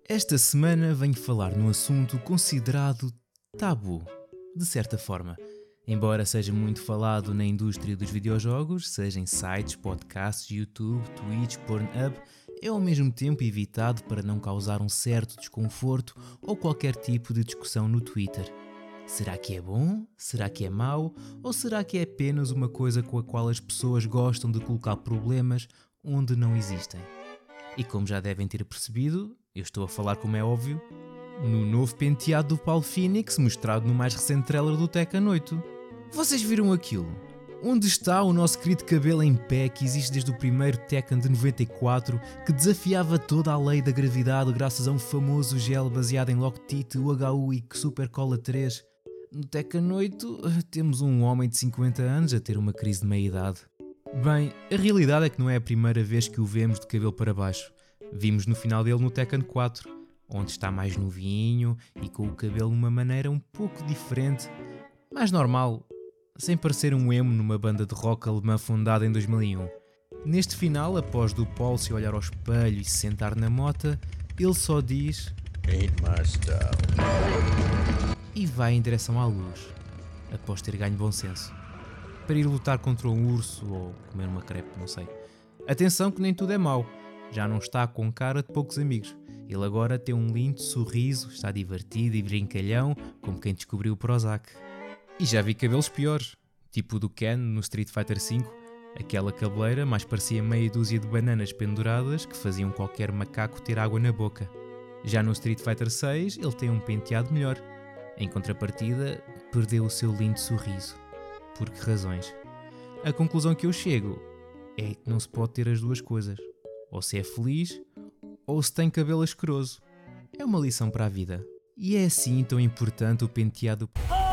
Esta semana venho falar num assunto considerado tabu, de certa forma. Embora seja muito falado na indústria dos videojogos, seja em sites, podcasts, YouTube, Twitch, Pornhub, é ao mesmo tempo evitado para não causar um certo desconforto ou qualquer tipo de discussão no Twitter. Será que é bom? Será que é mau? Ou será que é apenas uma coisa com a qual as pessoas gostam de colocar problemas onde não existem? E como já devem ter percebido, eu estou a falar, como é óbvio, no novo penteado do Paulo Phoenix mostrado no mais recente trailer do Tekken 8. Vocês viram aquilo? Onde está o nosso querido cabelo em pé que existe desde o primeiro Tekken de 94, que desafiava toda a lei da gravidade graças a um famoso gel baseado em Loctite, UHU e Super Cola 3? No Tekken 8 temos um homem de 50 anos a ter uma crise de meia-idade. Bem, a realidade é que não é a primeira vez que o vemos de cabelo para baixo. Vimos no final dele no Tekken 4, onde está mais novinho e com o cabelo de uma maneira um pouco diferente, mais normal, sem parecer um emo numa banda de rock alemã fundada em 2001. Neste final, após do Paul se olhar ao espelho e se sentar na mota, ele só diz Ain't my style. e vai em direção à luz, após ter ganho bom senso, para ir lutar contra um urso ou comer uma crepe, não sei. Atenção que nem tudo é mau, já não está com cara de poucos amigos. Ele agora tem um lindo sorriso, está divertido e brincalhão, como quem descobriu o Prozac. E já vi cabelos piores, tipo o do Ken no Street Fighter V, aquela cabeleira mais parecia meia dúzia de bananas penduradas que faziam qualquer macaco ter água na boca. Já no Street Fighter VI ele tem um penteado melhor. Em contrapartida, perdeu o seu lindo sorriso. Por que razões? A conclusão que eu chego é que não se pode ter as duas coisas. Ou se é feliz, ou se tem cabelo asqueroso. É uma lição para a vida. E é assim tão importante o penteado.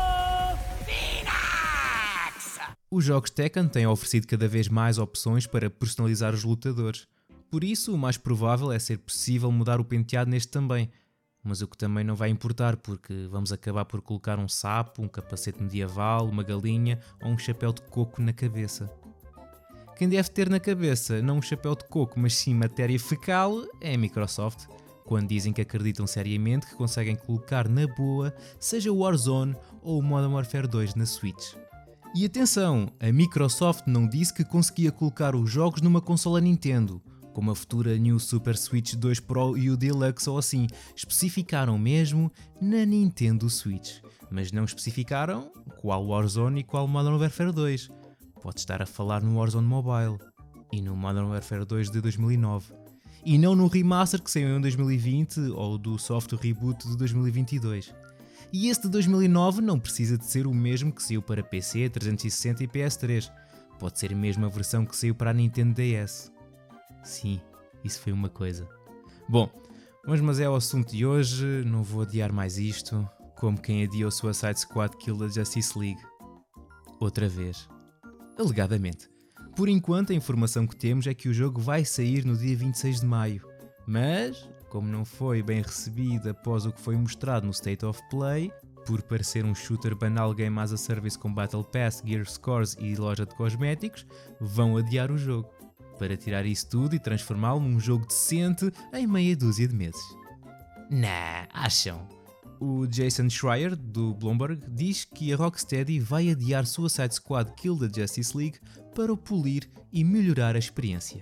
Os jogos Tekken têm oferecido cada vez mais opções para personalizar os lutadores. Por isso, o mais provável é ser possível mudar o penteado neste também. Mas o que também não vai importar, porque vamos acabar por colocar um sapo, um capacete medieval, uma galinha ou um chapéu de coco na cabeça. Quem deve ter na cabeça não um chapéu de coco, mas sim matéria fecal, é a Microsoft, quando dizem que acreditam seriamente que conseguem colocar na boa, seja o Warzone ou o Modern Warfare 2 na Switch. E atenção, a Microsoft não disse que conseguia colocar os jogos numa consola Nintendo, como a futura New Super Switch 2 Pro e o Deluxe ou assim, especificaram mesmo na Nintendo Switch, mas não especificaram qual Warzone e qual Modern Warfare 2. Pode estar a falar no Warzone Mobile e no Modern Warfare 2 de 2009 e não no remaster que saiu em 2020 ou do soft reboot de 2022. E esse de 2009 não precisa de ser o mesmo que saiu para PC, 360 e PS3. Pode ser mesmo a versão que saiu para a Nintendo DS. Sim, isso foi uma coisa. Bom, mas é o assunto de hoje, não vou adiar mais isto, como quem adiou Suicide Squad Kill the Justice League. Outra vez. Alegadamente. Por enquanto, a informação que temos é que o jogo vai sair no dia 26 de maio. Mas, como não foi bem recebido após o que foi mostrado no State of Play, por parecer um shooter banal game as a service com Battle Pass, Gear Scores e loja de cosméticos, vão adiar o jogo, para tirar isso tudo e transformá-lo num jogo decente em meia dúzia de meses. Acham? O Jason Schreier, do Bloomberg, diz que a Rocksteady vai adiar Suicide Squad Kill the Justice League para o polir e melhorar a experiência.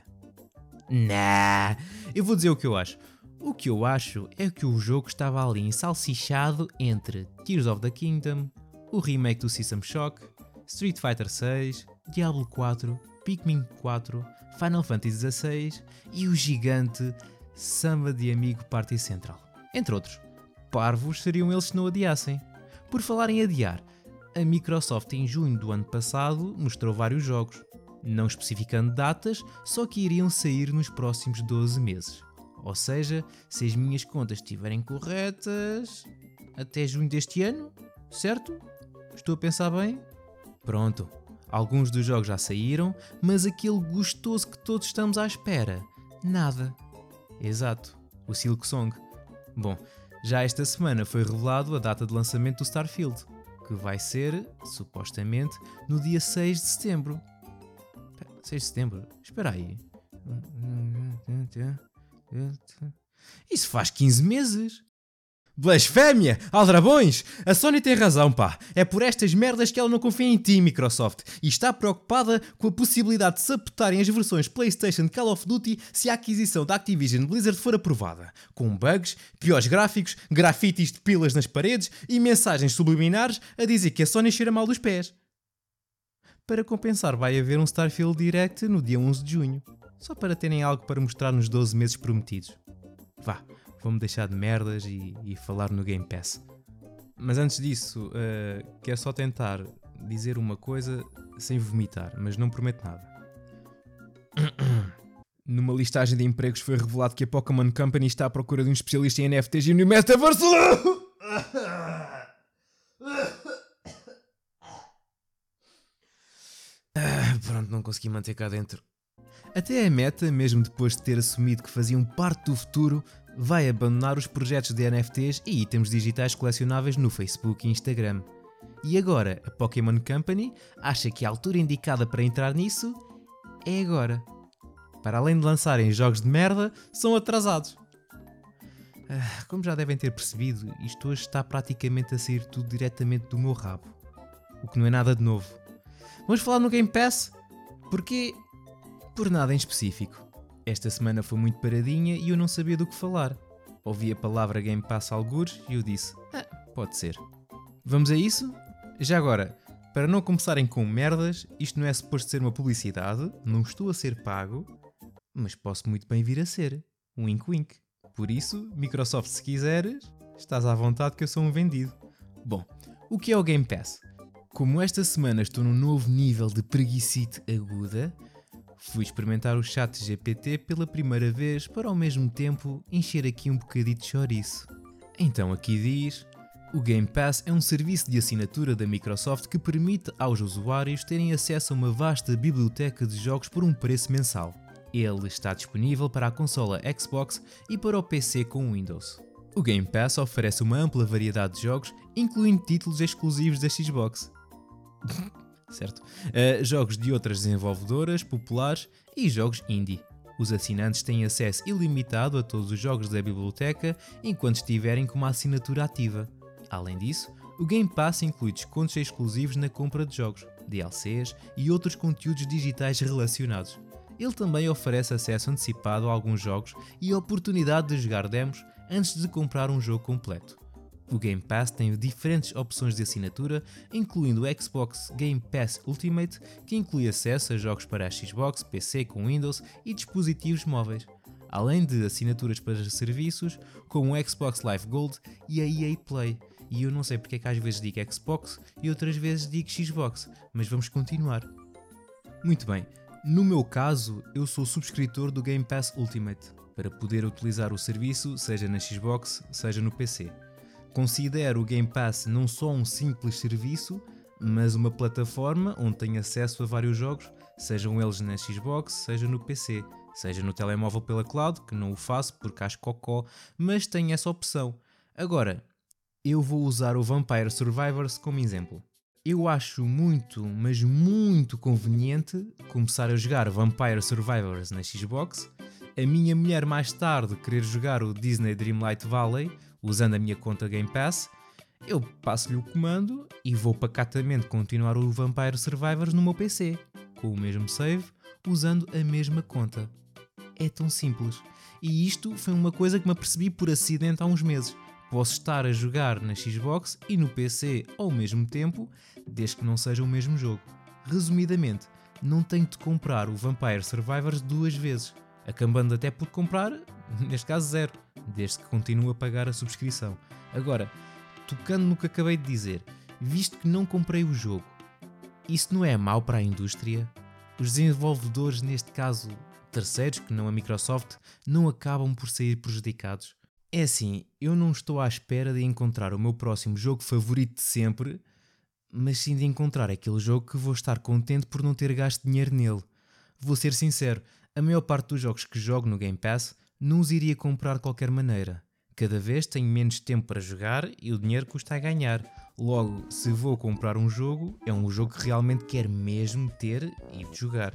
Eu vou dizer o que eu acho. O que eu acho é que o jogo estava ali ensalsichado entre Tears of the Kingdom, o remake do System Shock, Street Fighter VI, Diablo 4, Pikmin 4, Final Fantasy XVI e o gigante Samba de Amigo Party Central. Entre outros. Parvos seriam eles se não adiassem. Por falar em adiar, a Microsoft em junho do ano passado mostrou vários jogos, não especificando datas, só que iriam sair nos próximos 12 meses. Ou seja, se as minhas contas estiverem corretas, até junho deste ano, certo? Estou a pensar bem? Pronto, alguns dos jogos já saíram, mas aquele gostoso que todos estamos à espera, nada. Exato, o Silksong. Bom, já esta semana foi revelado a data de lançamento do Starfield, que vai ser, supostamente, no dia 6 de setembro. 6 de setembro? Espera aí. Isso faz 15 meses. Blasfémia! Aldrabões! A Sony tem razão, pá. É por estas merdas que ela não confia em ti, Microsoft. E está preocupada com a possibilidade de sabotarem as versões PlayStation de Call of Duty se a aquisição da Activision Blizzard for aprovada. Com bugs, piores gráficos, grafites de pilas nas paredes e mensagens subliminares a dizer que a Sony cheira mal dos pés. Para compensar, vai haver um Starfield Direct no dia 11 de junho. Só para terem algo para mostrar nos 12 meses prometidos. Vá. Vou-me deixar de merdas e falar no Game Pass. Mas antes disso, quero só tentar dizer uma coisa sem vomitar, mas não prometo nada. Numa listagem de empregos foi revelado que a Pokémon Company está à procura de um especialista em NFTs e no Metaverse. Pronto, não consegui manter cá dentro. Até a Meta, mesmo depois de ter assumido que faziam parte do futuro, vai abandonar os projetos de NFTs e itens digitais colecionáveis no Facebook e Instagram. E agora, a Pokémon Company acha que a altura indicada para entrar nisso é agora. Para além de lançarem jogos de merda, são atrasados. Como já devem ter percebido, isto hoje está praticamente a sair tudo diretamente do meu rabo. O que não é nada de novo. Vamos falar no Game Pass? Porquê? Por nada em específico. Esta semana foi muito paradinha e eu não sabia do que falar. Ouvi a palavra Game Pass algures e eu disse, pode ser. Vamos a isso? Já agora, para não começarem com merdas, isto não é suposto ser uma publicidade, não estou a ser pago, mas posso muito bem vir a ser. Wink wink. Por isso, Microsoft, se quiseres, estás à vontade que eu sou um vendido. Bom, o que é o Game Pass? Como esta semana estou num novo nível de preguicite aguda, fui experimentar o ChatGPT pela primeira vez para ao mesmo tempo encher aqui um bocadinho de chouriço. Então aqui diz: o Game Pass é um serviço de assinatura da Microsoft que permite aos usuários terem acesso a uma vasta biblioteca de jogos por um preço mensal. Ele está disponível para a consola Xbox e para o PC com Windows. O Game Pass oferece uma ampla variedade de jogos, incluindo títulos exclusivos da Xbox. Certo? Jogos de outras desenvolvedoras populares e jogos indie. Os assinantes têm acesso ilimitado a todos os jogos da biblioteca enquanto estiverem com uma assinatura ativa. Além disso, o Game Pass inclui descontos exclusivos na compra de jogos, DLCs e outros conteúdos digitais relacionados. Ele também oferece acesso antecipado a alguns jogos e a oportunidade de jogar demos antes de comprar um jogo completo. O Game Pass tem diferentes opções de assinatura, incluindo o Xbox Game Pass Ultimate, que inclui acesso a jogos para a Xbox, PC com Windows e dispositivos móveis, além de assinaturas para serviços como o Xbox Live Gold e a EA Play. E eu não sei porque é que às vezes digo Xbox e outras vezes digo Xbox, mas vamos continuar. Muito bem, no meu caso eu sou subscritor do Game Pass Ultimate, para poder utilizar o serviço seja na Xbox, seja no PC. Considero o Game Pass não só um simples serviço, mas uma plataforma onde tenho acesso a vários jogos, sejam eles na Xbox, seja no PC, seja no telemóvel pela cloud, que não o faço porque acho cocó, mas tenho essa opção. Agora, eu vou usar o Vampire Survivors como exemplo. Eu acho muito, mas muito conveniente começar a jogar Vampire Survivors na Xbox, a minha mulher mais tarde querer jogar o Disney Dreamlight Valley, usando a minha conta Game Pass, eu passo-lhe o comando e vou pacatamente continuar o Vampire Survivors no meu PC, com o mesmo save, usando a mesma conta. É tão simples. E isto foi uma coisa que me apercebi por acidente há uns meses. Posso estar a jogar na Xbox e no PC ao mesmo tempo, desde que não seja o mesmo jogo. Resumidamente, não tenho de comprar o Vampire Survivors 2 vezes, acabando até por comprar, neste caso 0, desde que continuo a pagar a subscrição. Agora, tocando no que acabei de dizer, visto que não comprei o jogo, isso não é mau para a indústria? Os desenvolvedores, neste caso terceiros, que não a Microsoft, não acabam por sair prejudicados? É assim, eu não estou à espera de encontrar o meu próximo jogo favorito de sempre, mas sim de encontrar aquele jogo que vou estar contente por não ter gasto dinheiro nele. Vou ser sincero, a maior parte dos jogos que jogo no Game Pass não os iria comprar de qualquer maneira. Cada vez tenho menos tempo para jogar e o dinheiro custa a ganhar. Logo, se vou comprar um jogo, é um jogo que realmente quero mesmo ter e de jogar.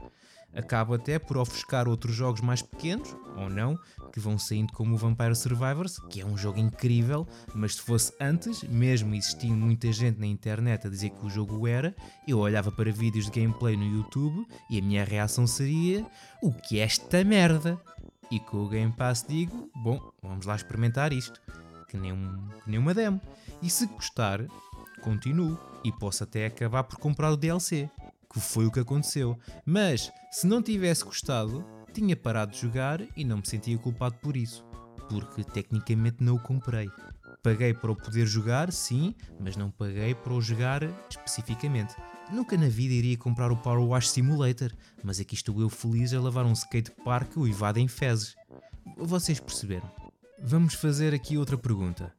Acaba até por ofuscar outros jogos mais pequenos, ou não, que vão saindo como o Vampire Survivors, que é um jogo incrível, mas se fosse antes, mesmo existindo muita gente na internet a dizer que o jogo era, eu olhava para vídeos de gameplay no YouTube e a minha reação seria: o que é esta merda? E com o Game Pass digo: bom, vamos lá experimentar isto, que nem uma demo. E se gostar, continuo e posso até acabar por comprar o DLC, que foi o que aconteceu. Mas se não tivesse gostado, tinha parado de jogar e não me sentia culpado por isso, porque tecnicamente não o comprei. Paguei para o poder jogar, sim, mas não paguei para o jogar especificamente. Nunca na vida iria comprar o Power Wash Simulator, mas aqui estou eu feliz a lavar um skatepark uivado em fezes. Vocês perceberam? Vamos fazer aqui outra pergunta.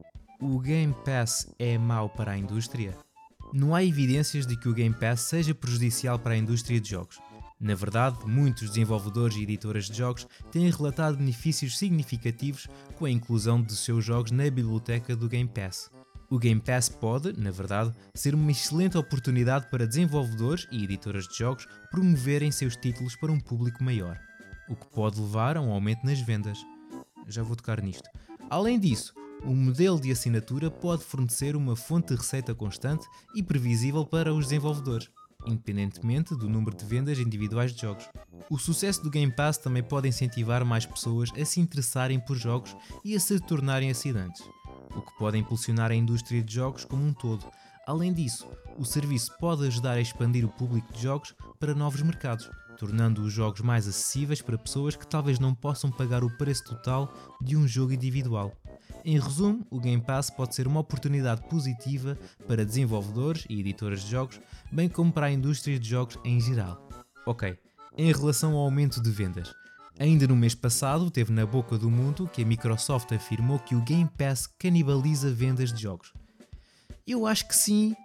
O Game Pass é mau para a indústria? Não há evidências de que o Game Pass seja prejudicial para a indústria de jogos. Na verdade, muitos desenvolvedores e editoras de jogos têm relatado benefícios significativos com a inclusão de seus jogos na biblioteca do Game Pass. O Game Pass pode, na verdade, ser uma excelente oportunidade para desenvolvedores e editoras de jogos promoverem seus títulos para um público maior, o que pode levar a um aumento nas vendas. Já vou tocar nisto. Além disso, o modelo de assinatura pode fornecer uma fonte de receita constante e previsível para os desenvolvedores, independentemente do número de vendas individuais de jogos. O sucesso do Game Pass também pode incentivar mais pessoas a se interessarem por jogos e a se tornarem assinantes, o que pode impulsionar a indústria de jogos como um todo. Além disso, o serviço pode ajudar a expandir o público de jogos para novos mercados, tornando os jogos mais acessíveis para pessoas que talvez não possam pagar o preço total de um jogo individual. Em resumo, o Game Pass pode ser uma oportunidade positiva para desenvolvedores e editoras de jogos, bem como para a indústria de jogos em geral. Ok, em relação ao aumento de vendas. Ainda no mês passado, teve na boca do mundo que a Microsoft afirmou que o Game Pass canibaliza vendas de jogos. Eu acho que sim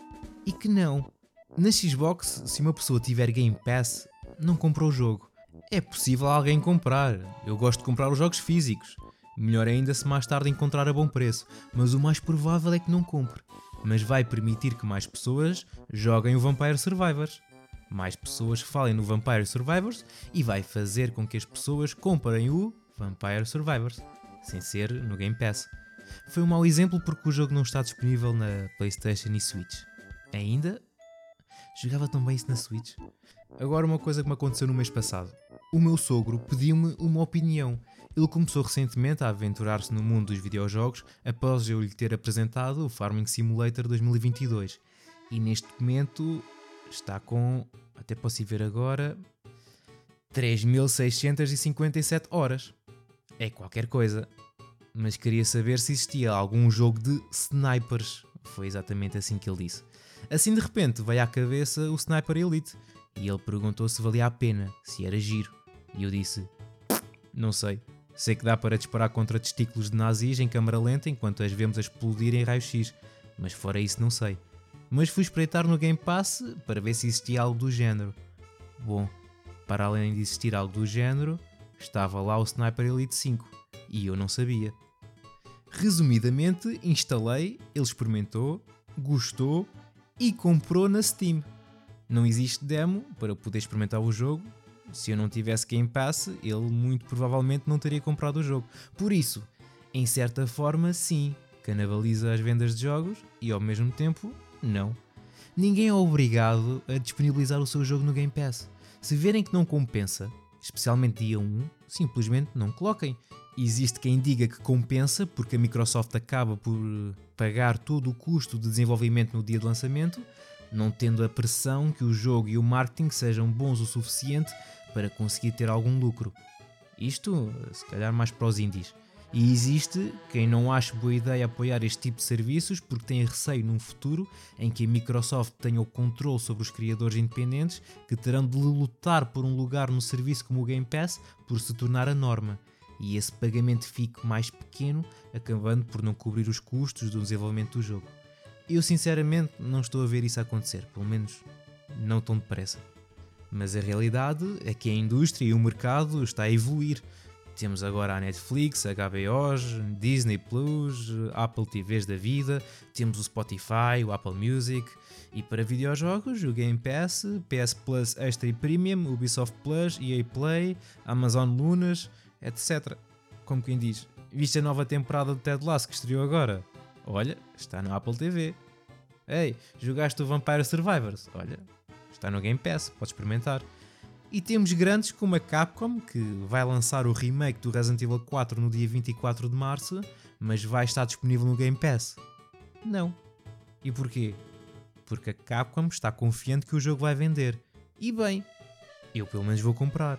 e que não. Na Xbox, se uma pessoa tiver Game Pass, não compra o jogo. É possível alguém comprar. Eu gosto de comprar os jogos físicos. Melhor ainda se mais tarde encontrar a bom preço, mas o mais provável é que não compre. Mas vai permitir que mais pessoas joguem o Vampire Survivors. Mais pessoas falem no Vampire Survivors e vai fazer com que as pessoas comprem o Vampire Survivors, sem ser no Game Pass. Foi um mau exemplo porque o jogo não está disponível na PlayStation e Switch. Ainda? Jogava tão bem isso na Switch. Agora uma coisa que me aconteceu no mês passado. O meu sogro pediu-me uma opinião. Ele começou recentemente a aventurar-se no mundo dos videojogos após eu lhe ter apresentado o Farming Simulator 2022. E neste momento está com, até posso ir ver agora, 3.657 horas. É qualquer coisa. Mas queria saber se existia algum jogo de snipers. Foi exatamente assim que ele disse. Assim de repente veio à cabeça o Sniper Elite. E ele perguntou se valia a pena, se era giro. E eu disse, não sei. Sei que dá para disparar contra testículos de nazis em câmara lenta enquanto as vemos a explodir em raio-x. Mas fora isso não sei. Mas fui espreitar no Game Pass para ver se existia algo do género. Bom, para além de existir algo do género, estava lá o Sniper Elite 5. E eu não sabia. Resumidamente, instalei, ele experimentou, gostou e comprou na Steam. Não existe demo para poder experimentar o jogo. Se eu não tivesse Game Pass, ele muito provavelmente não teria comprado o jogo. Por isso, em certa forma, sim, canibaliza as vendas de jogos e ao mesmo tempo, não. Ninguém é obrigado a disponibilizar o seu jogo no Game Pass. Se verem que não compensa, especialmente dia 1, simplesmente não coloquem. Existe quem diga que compensa porque a Microsoft acaba por pagar todo o custo de desenvolvimento no dia de lançamento, não tendo a pressão que o jogo e o marketing sejam bons o suficiente para conseguir ter algum lucro. Isto, se calhar, mais para os indies. E existe quem não acha boa ideia apoiar este tipo de serviços porque tem receio num futuro em que a Microsoft tenha o controle sobre os criadores independentes que terão de lutar por um lugar no serviço como o Game Pass por se tornar a norma. E esse pagamento fique mais pequeno, acabando por não cobrir os custos do desenvolvimento do jogo. Eu sinceramente não estou a ver isso acontecer, pelo menos não tão depressa. Mas a realidade é que a indústria e o mercado está a evoluir Temos agora a Netflix, HBOs, Disney Plus, Apple TVs da vida, temos o Spotify, o Apple Music, e para videojogos o Game Pass, PS Plus Extra e Premium, Ubisoft Plus, EA Play, Amazon Lunas, etc. Como quem diz, viste a nova temporada de Ted Lasso que estreou agora? Olha, está no Apple TV. Ei, jogaste o Vampire Survivors? Olha, está no Game Pass, podes experimentar. E temos grandes como a Capcom, que vai lançar o remake do Resident Evil 4 no dia 24 de março, mas vai estar disponível no Game Pass. Não. E porquê? Porque a Capcom está confiante que o jogo vai vender. E bem, eu pelo menos vou comprar.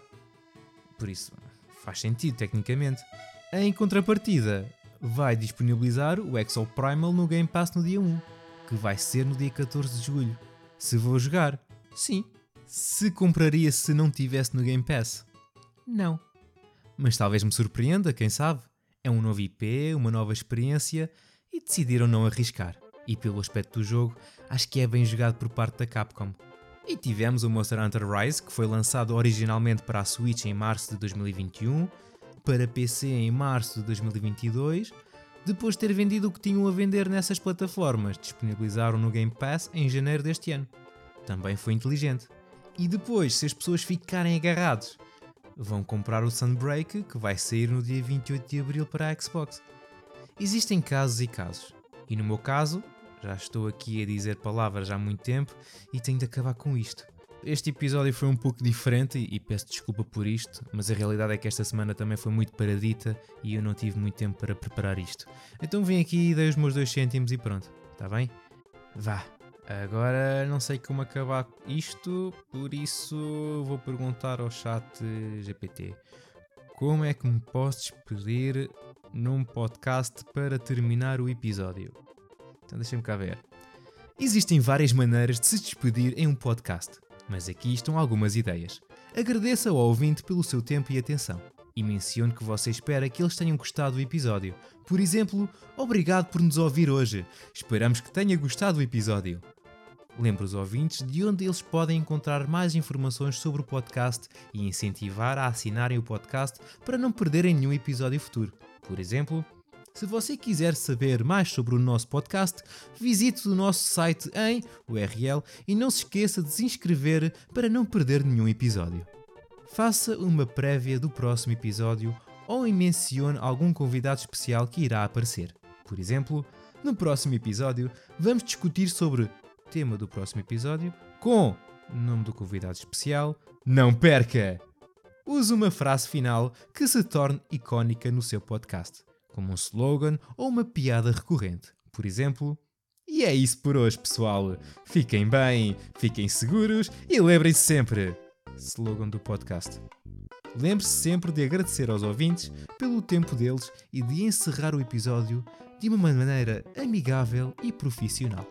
Por isso, faz sentido tecnicamente. Em contrapartida, vai disponibilizar o Exo Primal no Game Pass no dia 1, que vai ser no dia 14 de julho. Se vou jogar? Sim. Se compraria se não tivesse no Game Pass? Não. Mas talvez me surpreenda, quem sabe? É um novo IP, uma nova experiência e decidiram não arriscar. E pelo aspecto do jogo, acho que é bem jogado por parte da Capcom. E tivemos o Monster Hunter Rise, que foi lançado originalmente para a Switch em março de 2021, para PC em março de 2022, depois de ter vendido o que tinham a vender nessas plataformas, disponibilizaram no Game Pass em janeiro deste ano. Também foi inteligente. E depois, se as pessoas ficarem agarrados, vão comprar o Sunbreak, que vai sair no dia 28 de abril para a Xbox. Existem casos e casos. E no meu caso, já estou aqui a dizer palavras há muito tempo e tenho de acabar com isto. Este episódio foi um pouco diferente e peço desculpa por isto, mas a realidade é que esta semana também foi muito paradita e eu não tive muito tempo para preparar isto. Então vim aqui e dei os meus 2 cêntimos e pronto, está bem? Vá! Agora não sei como acabar isto, por isso vou perguntar ao chat GPT. Como é que me posso despedir num podcast para terminar o episódio? Então deixem-me cá ver. Existem várias maneiras de se despedir em um podcast, mas aqui estão algumas ideias. Agradeça ao ouvinte pelo seu tempo e atenção. E mencione que você espera que eles tenham gostado do episódio. Por exemplo, obrigado por nos ouvir hoje. Esperamos que tenha gostado do episódio. Lembre os ouvintes de onde eles podem encontrar mais informações sobre o podcast e incentivar a assinarem o podcast para não perderem nenhum episódio futuro. Por exemplo, se você quiser saber mais sobre o nosso podcast, visite o nosso site em URL e não se esqueça de se inscrever para não perder nenhum episódio. Faça uma prévia do próximo episódio ou mencione algum convidado especial que irá aparecer. Por exemplo, no próximo episódio vamos discutir sobre o tema do próximo episódio com o nome do convidado especial. Não perca! Use uma frase final que se torne icónica no seu podcast, como um slogan ou uma piada recorrente. Por exemplo, e é isso por hoje, pessoal. Fiquem bem, fiquem seguros e lembrem-se sempre. Slogan do podcast. Lembre-se sempre de agradecer aos ouvintes pelo tempo deles e de encerrar o episódio de uma maneira amigável e profissional.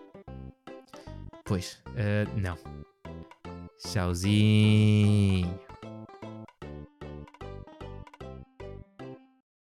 Pois, não. Tchauzinho.